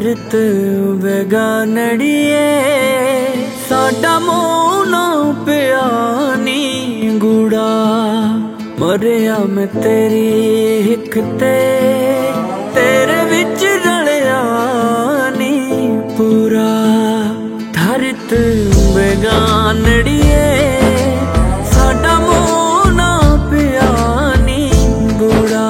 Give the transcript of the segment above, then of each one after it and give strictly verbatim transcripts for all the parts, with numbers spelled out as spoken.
धरत बेगानड़िए साडा मोना पिया नी गुड़ा मरिया मैं तेरी हिक ते तेरे विच रलिया नी पूरा धरत बेगानड़िए साडा मोना पिया नी गुड़ा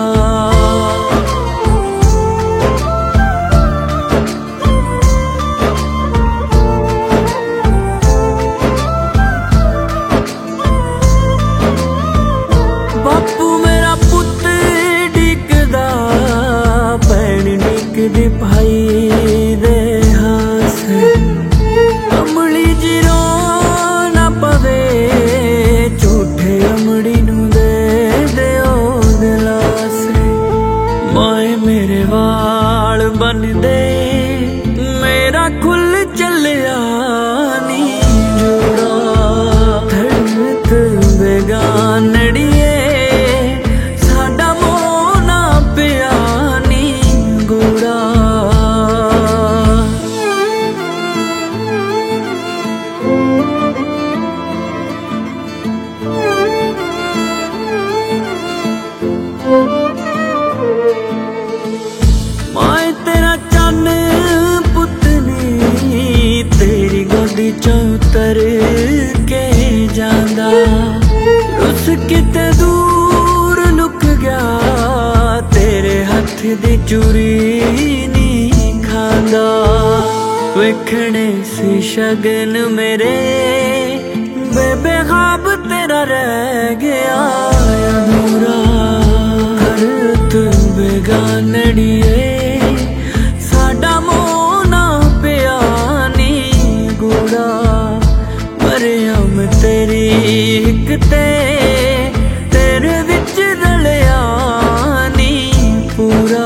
बापू मेरा पुत डिकदा भैन डिकदी भाई दे हास अमली जिरो ना पवे झूठे अमड़ी नू दे दियो दिलासे माए मेरे वाल बन दे मेरा खुल चलिया नी जुड़ा धरत बेगानड़िए माए तेरा चन पुतनी तेरी गोदी चौतर के जांदा रुस किते दूर लुक गया तेरे हथ दी चूरी नी खांदा वेखने सी शगन मेरे बेबे ख्वाब तेरा रह गया अधूरा धरत बेगानड़िए साडा मोना पिया नी गुड़ा मरिया मैं तेरी हिक ते तेरे विच रलिया नी पूरा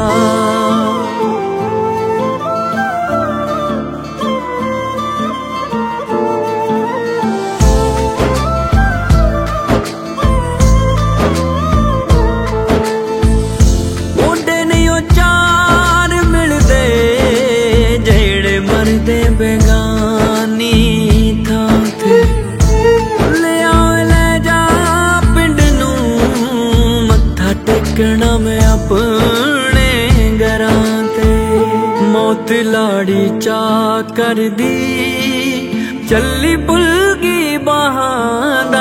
चार मिलदे जेड़े मरदे बेगानी थां ते ले आओ ले जा पिंड नू मत्था टेकना मैं अपने घरां ते मौत लाड़ी चा कर दी चली भुल गई बाहां